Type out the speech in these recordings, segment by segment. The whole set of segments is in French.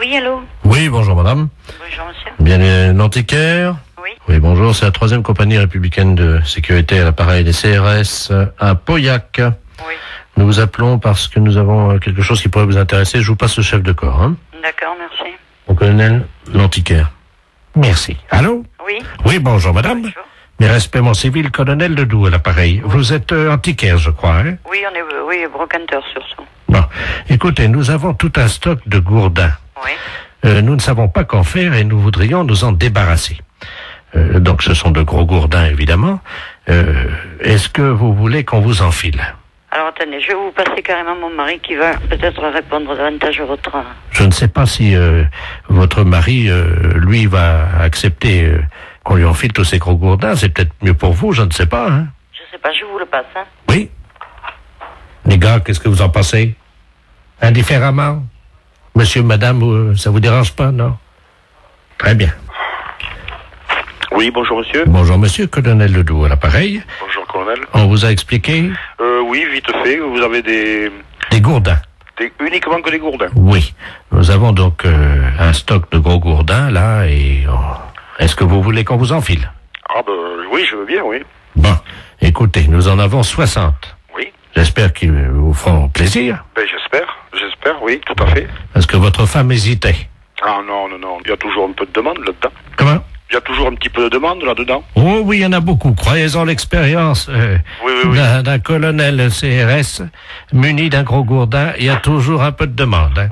Oui, allô? Oui, bonjour madame. Bonjour, monsieur. Bien l'antiquaire. Oui. Oui, bonjour, c'est la 3e compagnie républicaine de sécurité à l'appareil des CRS à Pauillac. Oui. Nous vous appelons parce que nous avons quelque chose qui pourrait vous intéresser. Je vous passe le chef de corps. Hein. D'accord, merci. Au colonel l'antiquaire. Merci. Allô? Oui. Oui, bonjour madame. Bonjour. Mes respects, mon civil, colonel Ledoux à l'appareil. Vous êtes antiquaire, je crois, hein? Oui, on est brocanteur surtout. Bon, écoutez, nous avons tout un stock de gourdins. Oui. Nous ne savons pas qu'en faire et nous voudrions nous en débarrasser. Donc ce sont de gros gourdins, évidemment. Est-ce que vous voulez qu'on vous enfile? Alors attendez, je vais vous passer carrément mon mari qui va peut-être répondre davantage à votre... Je ne sais pas si votre mari, lui, va accepter qu'on lui enfile tous ces gros gourdins. C'est peut-être mieux pour vous, je ne sais pas. Hein? Je sais pas, je vous le passe, hein. Oui. Les gars, qu'est-ce que vous en pensez? Indifféremment? Monsieur, madame, ça vous dérange pas, non? Très bien. Oui, bonjour monsieur. Bonjour monsieur, colonel Ledoux à l'appareil. Bonjour colonel. On vous a expliqué? Oui, vite fait, vous avez des Gourdins. uniquement que des gourdins. Oui. Nous avons donc un stock de gros gourdins, là, et... Est-ce que vous voulez qu'on vous enfile? Ah ben oui, je veux bien, oui. Bon, écoutez, nous en avons 60. Oui. J'espère qu'ils vous feront plaisir. Ben j'espère, oui, tout à fait. Parce que votre femme hésitait. Ah non, il y a toujours un peu de demande là-dedans. Comment? Il y a toujours un petit peu de demande là-dedans. Oh oui, il y en a beaucoup. Croyez-en l'expérience Oui. d'un colonel CRS muni d'un gros gourdin. Il y a toujours un peu de demande. Hein.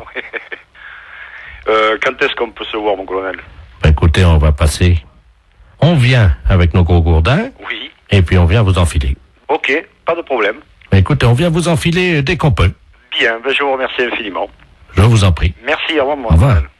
Quand est-ce qu'on peut se voir, mon colonel? Ben, écoutez, on va passer. On vient avec nos gros gourdins. Oui. Et puis on vient vous enfiler. Ok, pas de problème. Ben, écoutez, on vient vous enfiler dès qu'on peut. Bien, ben je vous remercie infiniment. Je vous en prie. Merci, au revoir, Au revoir. colonel.